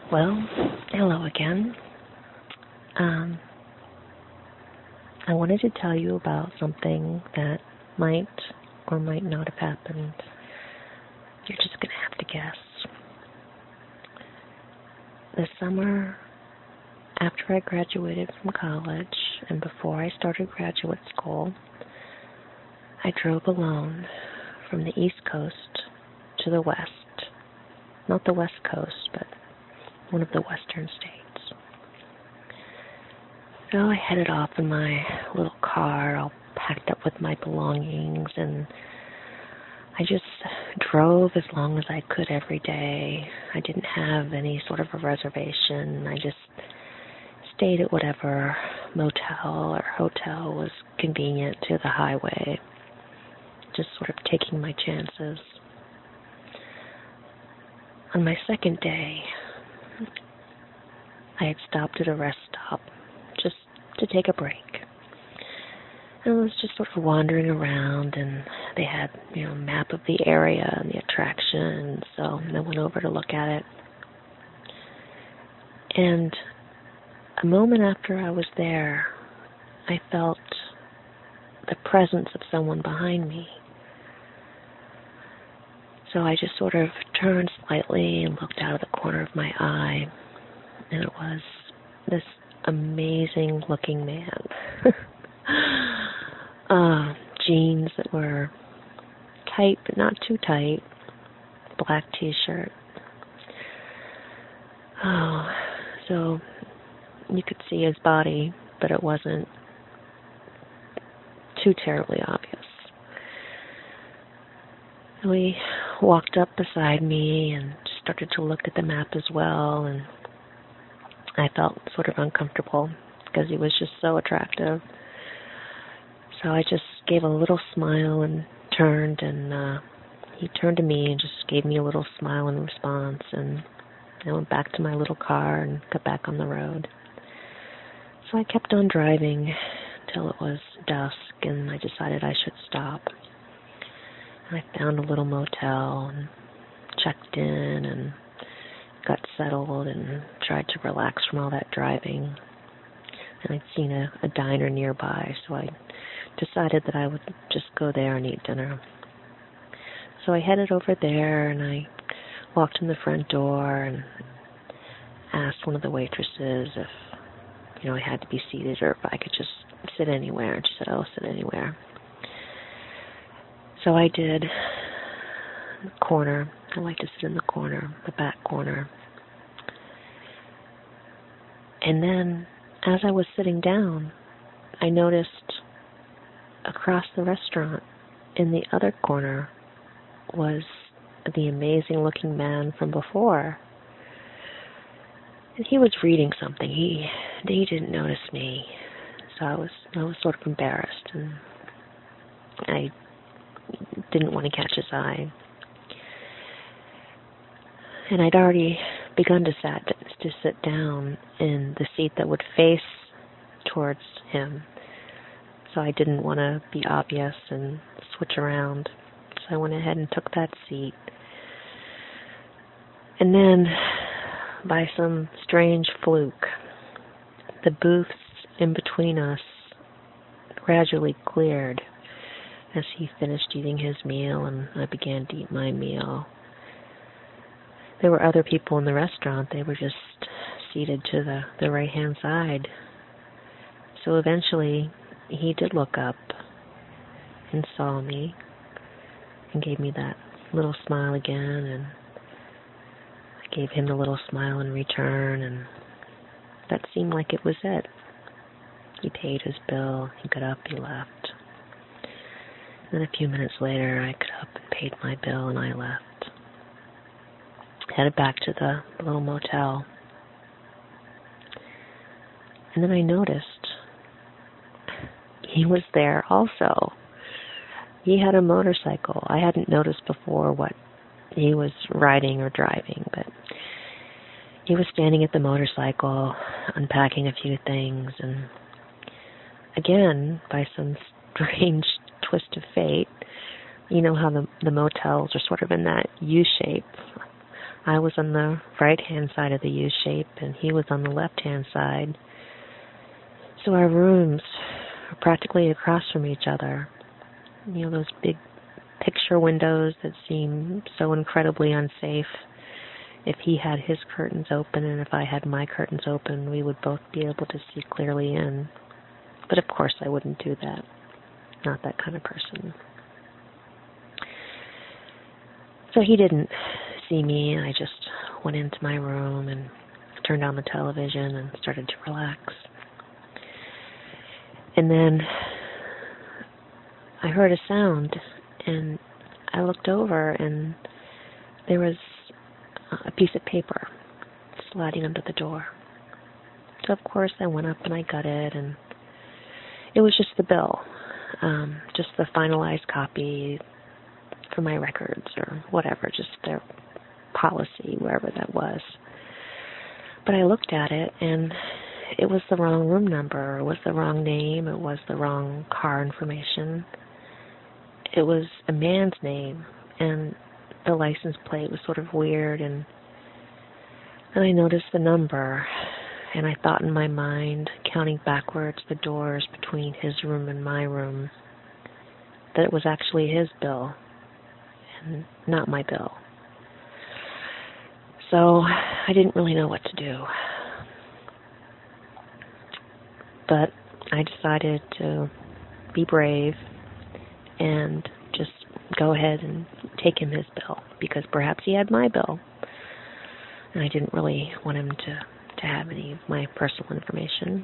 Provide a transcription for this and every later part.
Well, hello again. Um, I wanted to tell you about something that might or might not have happened. You're just going to have to guess. This summer, after I graduated from college and before I started graduate school, I drove alone from the East Coast to the West. Not the West Coast, but one of the western states. So I headed off in my little car, all packed up with my belongings, and I just drove as long as I could every day. I didn't have any sort of a reservation. I just stayed at whatever motel or hotel was convenient to the highway, just sort of taking my chances. On my second day, I had stopped at a rest stop just to take a break. And I was just sort of wandering around, and they had, a map of the area and the attractions, so I went over to look at it. And a moment after I was there, I felt the presence of someone behind me. So I just sort of turned slightly and looked out of the corner of my eye, and it was this amazing-looking man. Jeans that were tight, but not too tight, black T-shirt. So you could see his body, but it wasn't too terribly obvious. We walked up beside me and started to look at the map as well, and I felt sort of uncomfortable because he was just so attractive. So I just gave a little smile and turned, and he turned to me and just gave me a little smile in response, and I went back to my little car and got back on the road. So I kept on driving till it was dusk, and I decided I should stop. I found a little motel and checked in and got settled and tried to relax from all that driving. And I'd seen a diner nearby, so I decided that I would just go there and eat dinner. So I headed over there, and I walked in the front door and asked one of the waitresses if, I had to be seated or if I could just sit anywhere. And she said, "Oh, sit anywhere." So I did. The corner. I like to sit in the corner, the back corner. And then, as I was sitting down, I noticed across the restaurant, in the other corner, was the amazing-looking man from before. And he was reading something. He didn't notice me, so I was sort of embarrassed, and I didn't want to catch his eye. And I'd already begun to sit down in the seat that would face towards him, so I didn't want to be obvious and switch around. So I went ahead and took that seat. And then, by some strange fluke, the booths in between us gradually cleared as he finished eating his meal and I began to eat my meal. There were other people in the restaurant. They were just seated to the right-hand side. So eventually, he did look up and saw me and gave me that little smile again, and I gave him the little smile in return, and that seemed like it was it. He paid his bill, he got up, he left. And then a few minutes later, I got up and paid my bill, and I left. Headed back to the little motel. And then I noticed he was there also. He had a motorcycle. I hadn't noticed before what he was riding or driving, but he was standing at the motorcycle, unpacking a few things, and again, by some strange twist of fate, you know how the motels are sort of in that U shape I was on the right-hand side of the U shape, and he was on the left-hand side. So our rooms were practically across from each other. You know, those big picture windows that seem so incredibly unsafe. If he had his curtains open and if I had my curtains open, we would both be able to see clearly in. But of course I wouldn't do that. Not that kind of person. So he didn't see me, and I just went into my room and turned on the television and started to relax. And then I heard a sound, and I looked over, and there was a piece of paper sliding under the door. So of course I went up and I got it, and it was just the bill, just the finalized copy for my records or whatever, just their policy, wherever that was. But I looked at it, and it was the wrong room number, it was the wrong name, it was the wrong car information. It was a man's name, and the license plate was sort of weird, and I noticed the number, and I thought in my mind, counting backwards the doors between his room and my room, that it was actually his bill, and not my bill. So I didn't really know what to do. But I decided to be brave and just go ahead and take him his bill, because perhaps he had my bill, and I didn't really want him to have any of my personal information.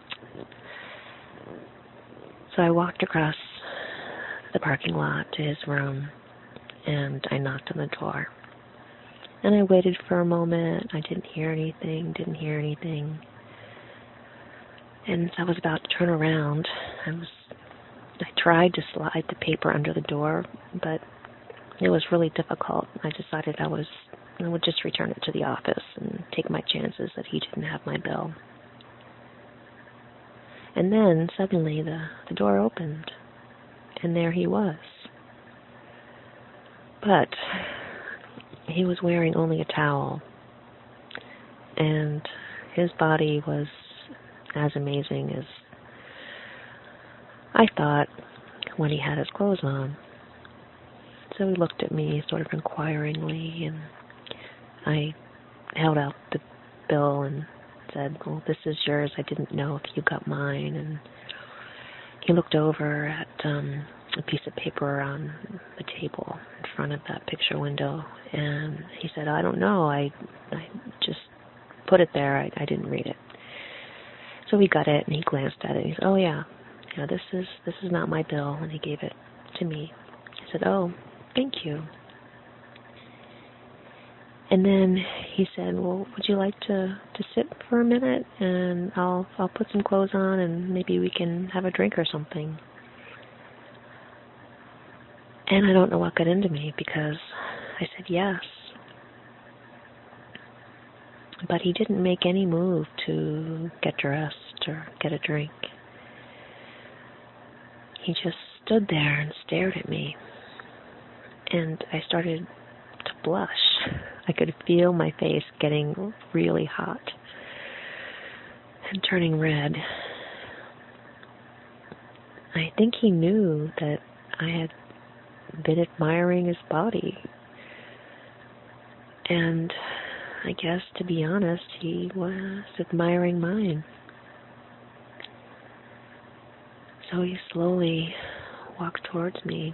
So I walked across the parking lot to his room, and I knocked on the door. And I waited for a moment. I didn't hear anything. And as I was about to turn around, I tried to slide the paper under the door, but it was really difficult. I decided I would just return it to the office and take my chances that he didn't have my bill. And then suddenly the door opened, and there he was. But he was wearing only a towel, and his body was as amazing as I thought when he had his clothes on. So he looked at me sort of inquiringly, and I held out the bill and said, "Well, this is yours. I didn't know if you got mine." And he looked over at a piece of paper on the table in front of that picture window, and he said, "I don't know. I just put it there. I didn't read it." So he got it, and he glanced at it, and he said, "Oh, yeah, this is not my bill," and he gave it to me. I said, "Oh, thank you." And then he said, "Well, would you like to sit for a minute, and I'll put some clothes on, and maybe we can have a drink or something." And I don't know what got into me, because I said yes. But he didn't make any move to get dressed or get a drink. He just stood there and stared at me, and I started to blush. I could feel my face getting really hot and turning red. I think he knew that I had been admiring his body, and I guess, to be honest, he was admiring mine. So he slowly walked towards me,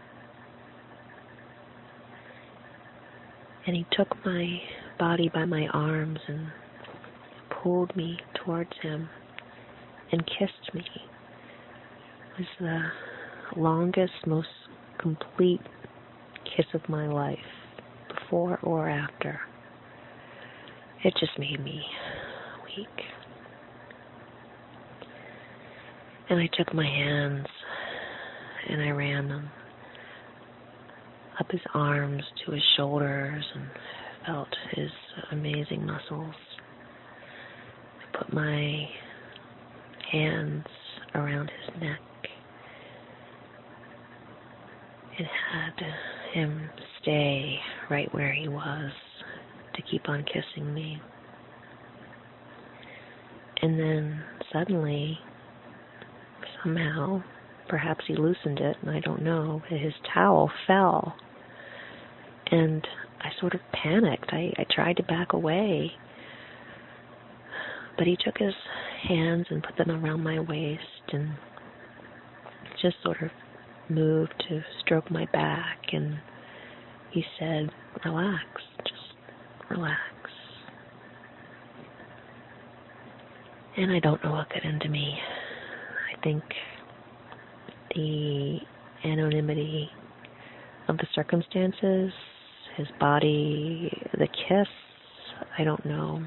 and he took my body by my arms and pulled me towards him and kissed me. It was the longest, most complete kiss of my life, before or after. It just made me weak. And I took my hands and I ran them up his arms to his shoulders and felt his amazing muscles. I put my hands around his neck and had him stay right where he was keep on kissing me. And then suddenly, somehow, perhaps he loosened it, and I don't know, his towel fell. And I sort of panicked. I tried to back away. But he took his hands and put them around my waist and just sort of moved to stroke my back. And he said, "Relax, just relax." And I don't know what got into me. I think the anonymity of the circumstances, his body, the kiss, I don't know.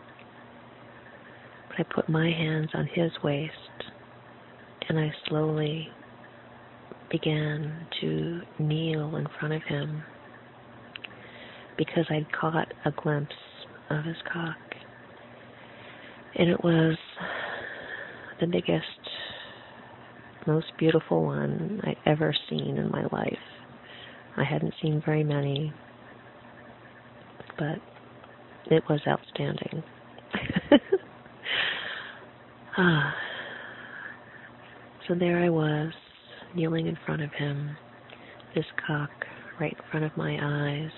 But I put my hands on his waist, and I slowly began to kneel in front of him because I'd caught a glimpse of his cock. And it was the biggest, most beautiful one I'd ever seen in my life. I hadn't seen very many, but it was outstanding. So there I was, kneeling in front of him, this cock right in front of my eyes.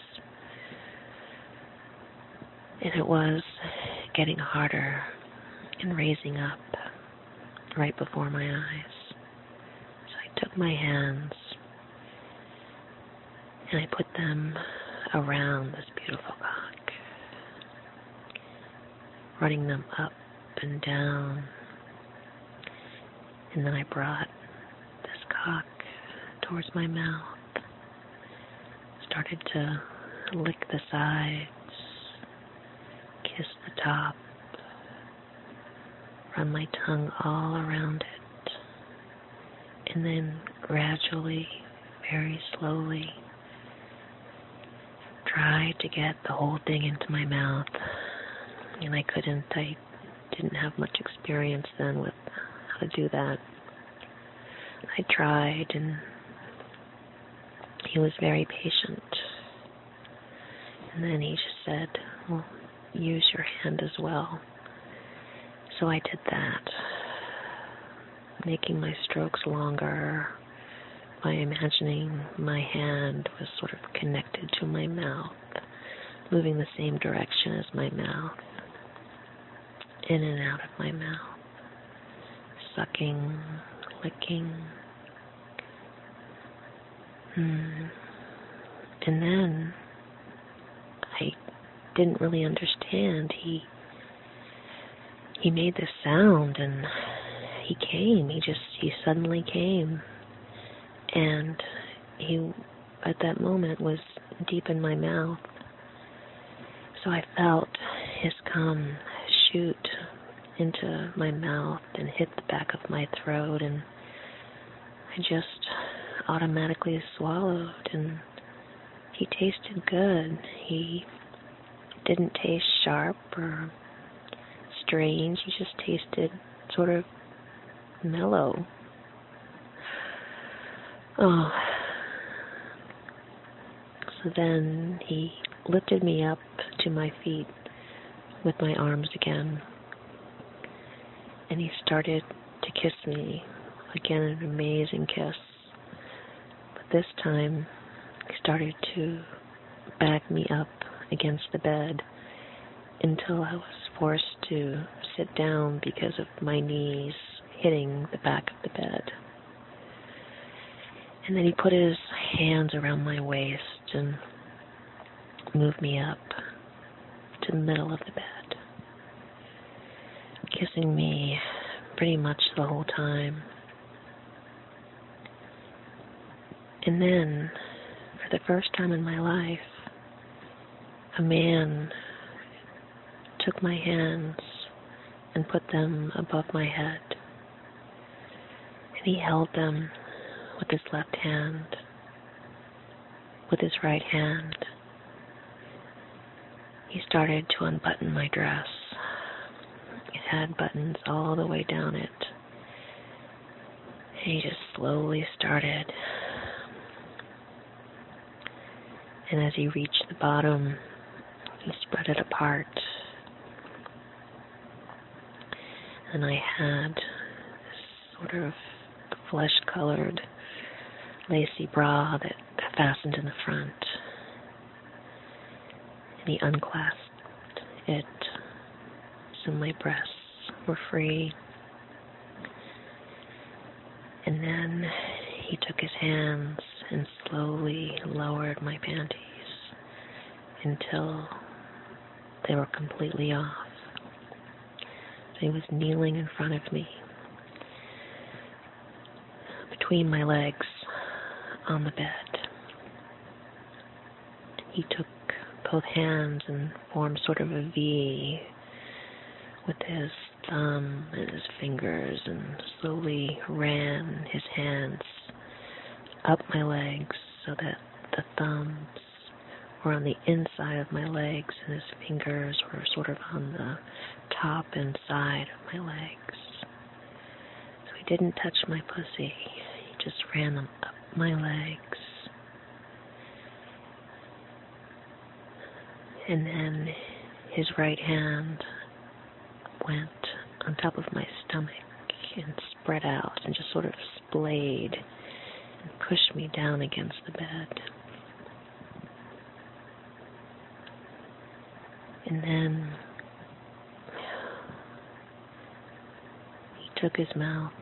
And it was getting harder and raising up right before my eyes. So I took my hands and I put them around this beautiful cock, running them up and down. And then I brought this cock towards my mouth, started to lick the sides, kiss the top, run my tongue all around it, and then gradually, very slowly, tried to get the whole thing into my mouth. And I couldn't. I didn't have much experience then with how to do that. I tried, and he was very patient. And then he just said, "Well, use your hand as well." So I did that, making my strokes longer by imagining my hand was sort of connected to my mouth, moving the same direction as my mouth, in and out of my mouth, sucking, licking. And then I didn't really understand. He made this sound, and he came. He suddenly came. And he, at that moment, was deep in my mouth. So I felt his cum shoot into my mouth and hit the back of my throat, and I just automatically swallowed, and he tasted good. He didn't taste sharp or strange. He just tasted sort of mellow. Oh. So then he lifted me up to my feet with my arms again, and he started to kiss me. Again, an amazing kiss. But this time, he started to back me up against the bed until I was forced to sit down because of my knees hitting the back of the bed. And then he put his hands around my waist and moved me up to the middle of the bed, kissing me pretty much the whole time. And then, for the first time in my life, a man took my hands and put them above my head. And he held them with his left hand, with his right hand. He started to unbutton my dress. It had buttons all the way down it. And he just slowly started. And as he reached the bottom, he spread cut it apart. And I had this sort of flesh-colored lacy bra that fastened in the front. And he unclasped it, so my breasts were free. And then he took his hands and slowly lowered my panties until they were completely off. So he was kneeling in front of me, between my legs on the bed. He took both hands and formed sort of a V with his thumb and his fingers and slowly ran his hands up my legs so that the thumbs were on the inside of my legs and his fingers were sort of on the top and side of my legs. So he didn't touch my pussy. He just ran them up my legs. And then his right hand went on top of my stomach and spread out and just sort of splayed and pushed me down against the bed. And then he took his mouth,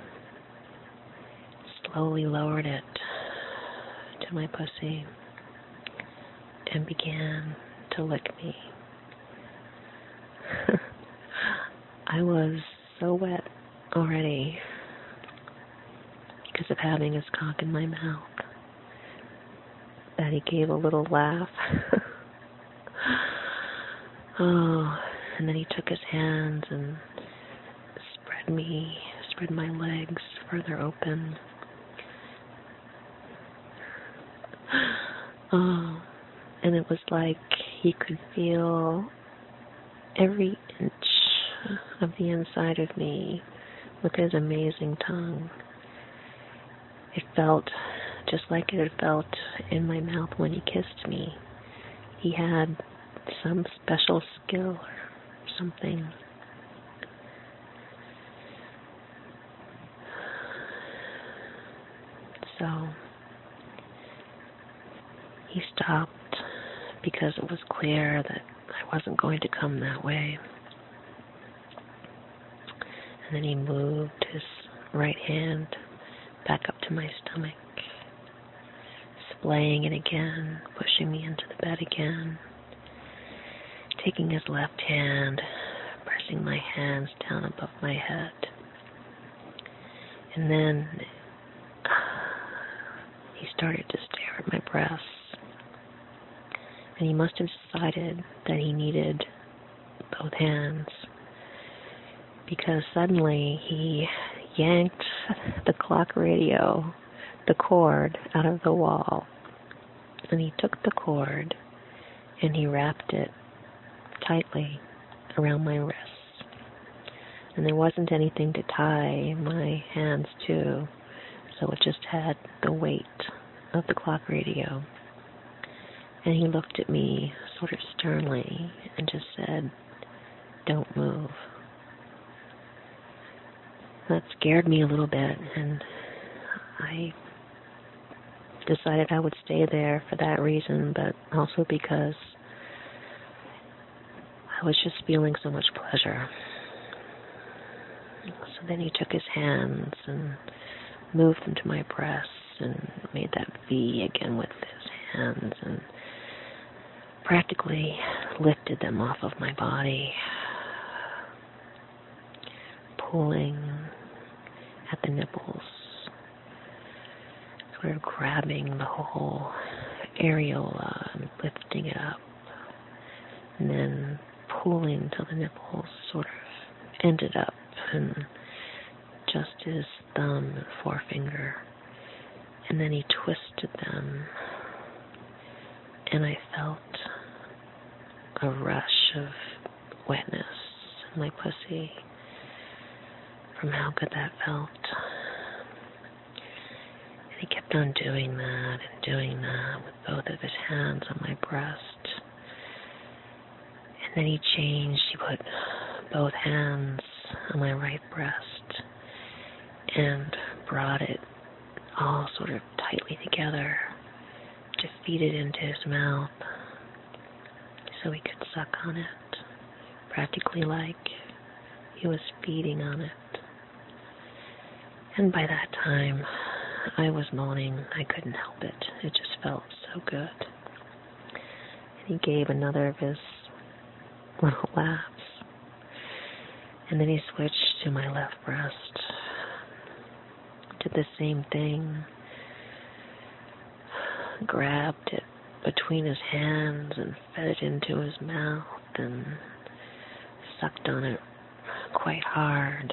slowly lowered it to my pussy, and began to lick me. I was so wet already because of having his cock in my mouth that he gave a little laugh. Oh, and then he took his hands and spread my legs further open. Oh, and it was like he could feel every inch of the inside of me with his amazing tongue. It felt just like it had felt in my mouth when he kissed me. He had some special skill or something. So he stopped because it was clear that I wasn't going to come that way. And then he moved his right hand back up to my stomach, splaying it again, pushing me into the bed again, taking his left hand, pressing my hands down above my head. And then he started to stare at my breasts. And he must have decided that he needed both hands, because suddenly he yanked the clock radio, the cord, out of the wall. And he took the cord and he wrapped it tightly around my wrists. And there wasn't anything to tie my hands to, so it just had the weight of the clock radio. And he looked at me sort of sternly and just said, "Don't move." That scared me a little bit, and I decided I would stay there for that reason, but also because I was just feeling so much pleasure. So then he took his hands and moved them to my breasts and made that V again with his hands and practically lifted them off of my body, pulling at the nipples, sort of grabbing the whole areola and lifting it up, and then pulling till the nipples sort of ended up in just his thumb and forefinger, and then he twisted them, and I felt a rush of wetness in my pussy from how good that felt. And he kept on doing that and doing that with both of his hands on my breast. Then he changed. He put both hands on my right breast and brought it all sort of tightly together to feed it into his mouth so he could suck on it, practically like he was feeding on it. And by that time, I was moaning. I couldn't help it. It just felt so good. And he gave another of his little laughs. And then he switched to my left breast. Did the same thing. Grabbed it between his hands and fed it into his mouth and sucked on it quite hard.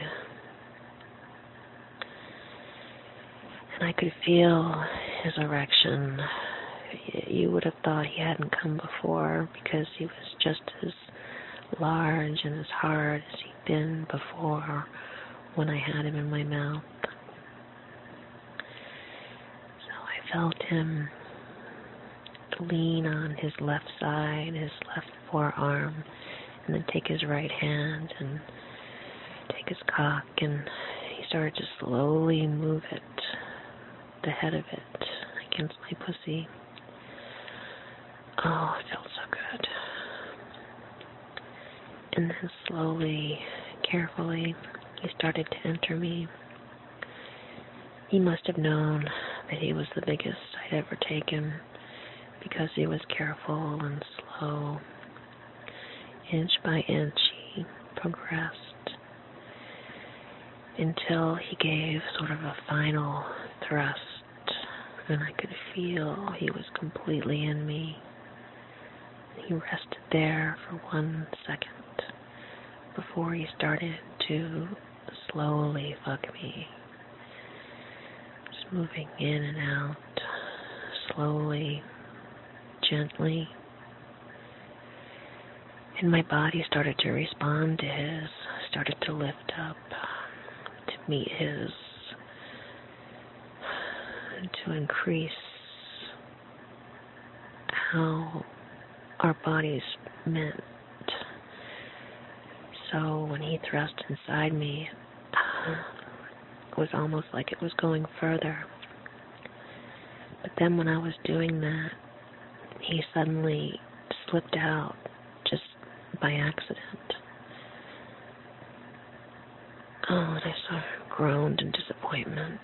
And I could feel his erection. You would have thought he hadn't come before because he was just as large and as hard as he'd been before when I had him in my mouth. So I felt him lean on his left side, his left forearm, and then take his right hand and take his cock, and he started to slowly move it, the head of it, against my pussy. Oh, it felt so good. And then slowly, carefully, he started to enter me. He must have known that he was the biggest I'd ever taken, because he was careful and slow. Inch by inch, he progressed until he gave sort of a final thrust, and I could feel he was completely in me. He rested there for 1 second before he started to slowly fuck me, just moving in and out, slowly, gently. And my body started to respond to his, started to lift up to meet his, to increase how our bodies met. So when he thrust inside me, it was almost like it was going further. But then when I was doing that, he suddenly slipped out just by accident. Oh, and I sort of groaned in disappointment.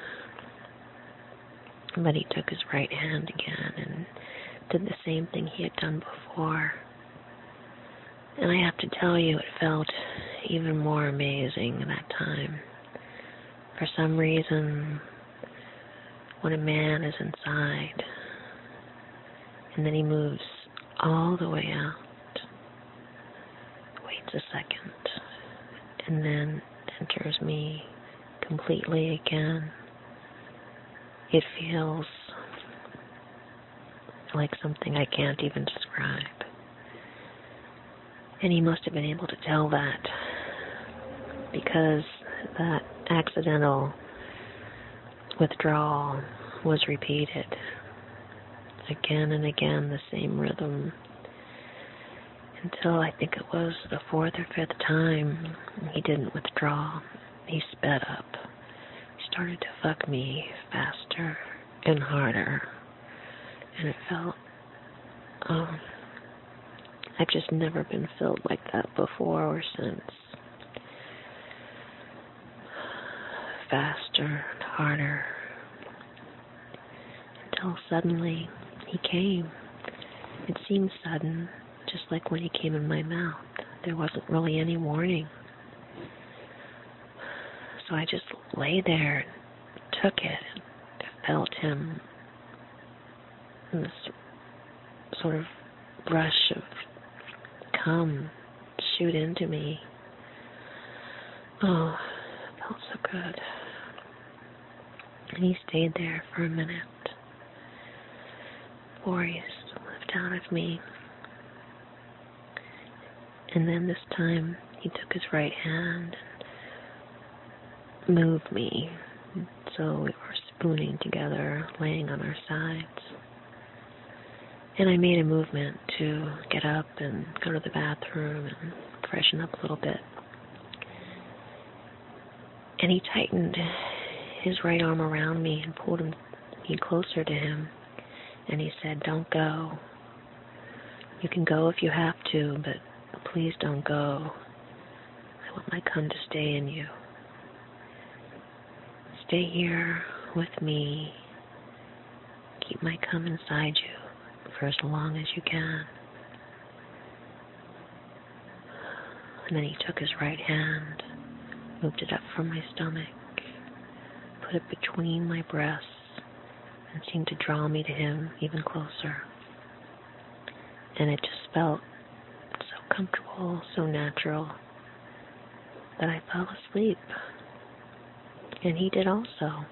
But he took his right hand again and did the same thing he had done before. And I have to tell you, it felt even more amazing that time. For some reason, when a man is inside, and then he moves all the way out, waits a second, and then enters me completely again, it feels like something I can't even describe. And he must have been able to tell that, because that accidental withdrawal was repeated again and again, the same rhythm, until I think it was the 4th or 5th time he didn't withdraw. He sped up. He started to fuck me faster and harder, and it felt, I've just never been filled like that before or since. Faster and harder, until suddenly he came. It seemed sudden, just like when he came in my mouth. There wasn't really any warning. So I just lay there and took it and felt him in this sort of brush of cum shoot into me. Oh, it felt so good. And he stayed there for a minute before he slipped out of me. And then this time he took his right hand and moved me. So we were spooning together, laying on our sides. And I made a movement to get up and go to the bathroom and freshen up a little bit. And he tightened his right arm around me and pulled me closer to him. And he said, "Don't go. You can go if you have to, but please don't go. I want my cum to stay in you. Stay here with me. Keep my cum inside you for as long as you can." And then he took his right hand, moved it up from my stomach, put it between my breasts, and seemed to draw me to him even closer. And it just felt so comfortable, so natural, that I fell asleep. And he did also.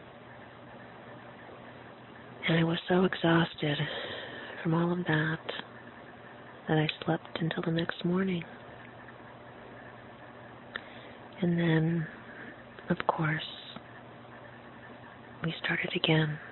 And I was so exhausted from all of that I slept until the next morning. And then, of course, we started again.